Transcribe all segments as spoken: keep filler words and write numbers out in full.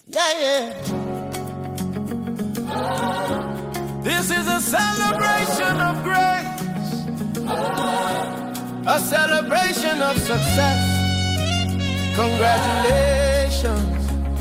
Yeah, yeah. This is a celebration of grace, a celebration of success. Congratulations.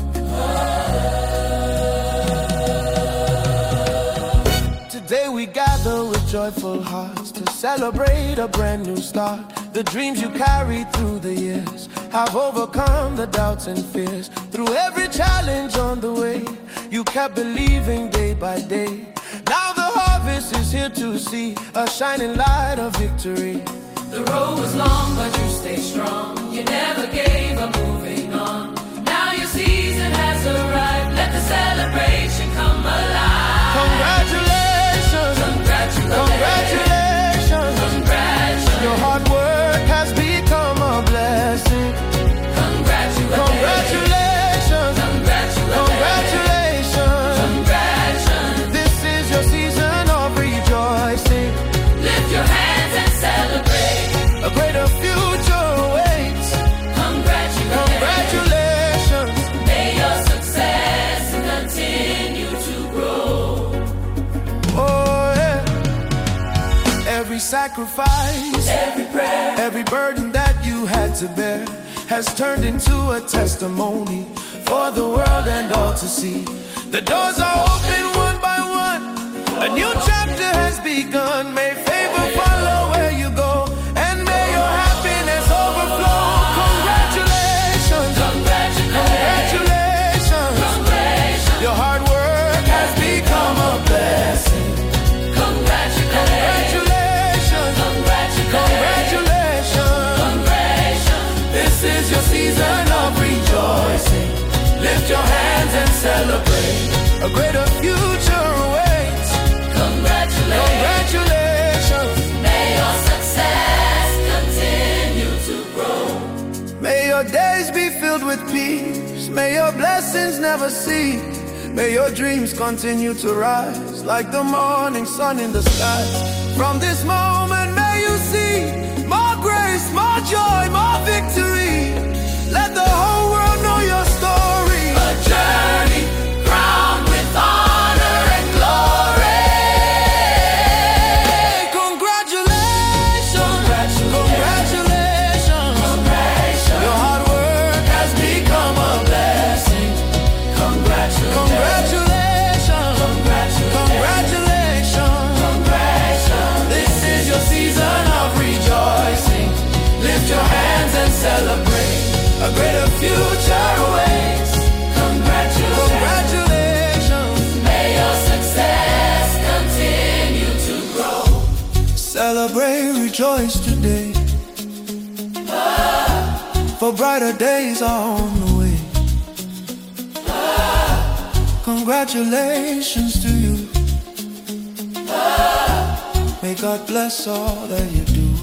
Today we gather with joyful hearts to celebrate a brand new start. The dreams you carried through the years have overcome the doubts and fears. Through every challenge on the way, you kept believing day by day. Now the harvest is here to see a shining light of victory. The road was long, but you stayed strong. You never gave up, moving on. Now your season has arrived. Let the celebration come alive. Congratulations. Congratulations. Congratulations. Congratulations. Your hard work has become a blessing. Congratulations. Congratulations. Congratulations. Congratulations. This is your season of rejoicing. Lift your hands and celebrate. A greater future awaits. Congratulations. Congratulations. May your success continue to grow. Oh yeah. Every sacrifice, Every prayer, every burden that you had to bear has turned into a testimony for the world and all to see. The doors are open one by one. A new chapter has begun. May favor follow where you go, and may your happiness overflow. Congratulations. Congratulations. Congratulations. Your hard work has become a blessing. Congratulations. Congratulations. Congratulations. This is your season of rejoicing. Lift your hands and celebrate. A greater future awaits. Congratulations. Congratulations. May your success continue to grow. May your days be filled with peace. May your blessings never cease. May your dreams continue to rise like the morning sun in the sky. From this moment, may you see more grace, more joy, more victory. Let the whole world know your story. A journey crowned with honor and glory. Congratulations. Congratulations. Congratulations. Your hard work has become a blessing. Congratulations. Congratulations. Congratulations. Congratulations. This is your season of rejoicing. Lift your hands and celebrate. A greater future awaits. Congratulations. Congratulations. May your success continue to grow. Celebrate, rejoice today. For brighter days are on the way. Congratulations to you. May God bless all that you do.